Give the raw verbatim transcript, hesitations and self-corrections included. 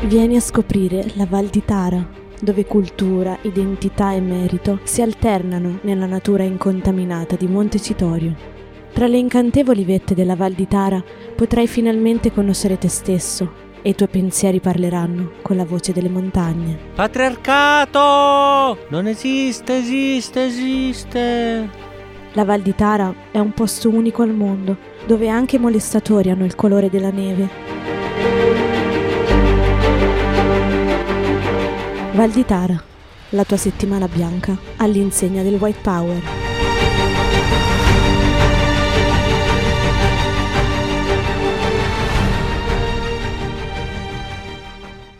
Vieni a scoprire la Val di Tara, dove cultura, identità e merito si alternano nella natura incontaminata di Montecitorio. Tra le incantevoli vette della Val di Tara potrai finalmente conoscere te stesso e i tuoi pensieri parleranno con la voce delle montagne. Patriarcato! Non esiste, esiste, esiste! La Val di Tara è un posto unico al mondo, dove anche i molestatori hanno il colore della neve. Val di Tara, la tua settimana bianca all'insegna del White Power.